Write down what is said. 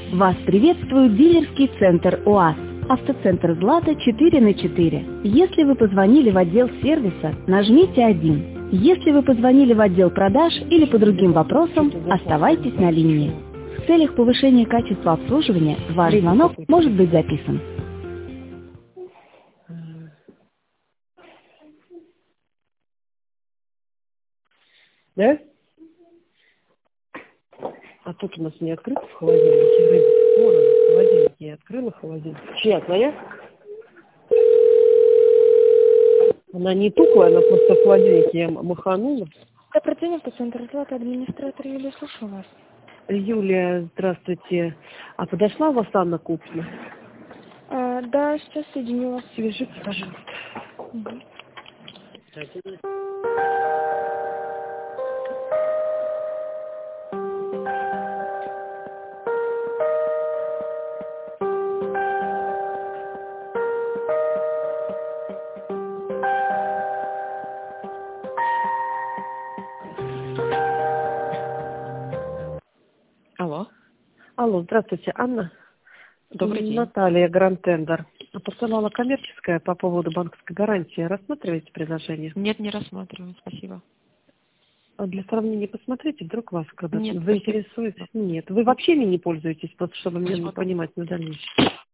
Вас приветствует дилерский центр УАЗ. Автоцентр «Злата» 4/4. Если вы позвонили в отдел сервиса, нажмите 1. Если вы позвонили в отдел продаж или по другим вопросам, оставайтесь на линии. В целях повышения качества обслуживания ваш звонок может быть записан. Да? А тут у нас не открыто в холодильнике. Рыба. Вон она, в холодильнике. Я открыла холодильник. Чья, твоя? Она не тухлая, она просто в холодильнике я маханула. Добрый день, автоцентр «Злата», администратор Юлия, слушаю вас. Юлия, здравствуйте. А подошла у вас Анна Купина? Да, сейчас соединю вас. Свяжите, пожалуйста. Угу. Алло. Алло, здравствуйте, Анна. Добрый день. Наталья, Гранд-Тендер. Посылала коммерческая по поводу банковской гарантии. Рассматриваете предложение? Нет, не рассматриваю, спасибо. Для сравнения посмотрите, вдруг вас когда-то Нет, заинтересует. Нет, вы вообще ими не пользуетесь, просто чтобы меня понимать на дальнейшее.